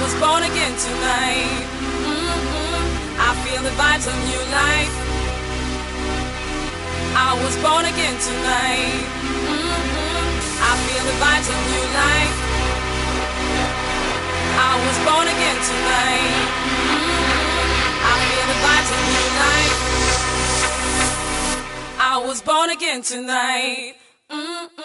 was born again tonight. I feel the vibes of new life. I was born again tonight. I feel the vibes of new life. I was born again tonight. I feel the vibes of new life. I was born again tonight.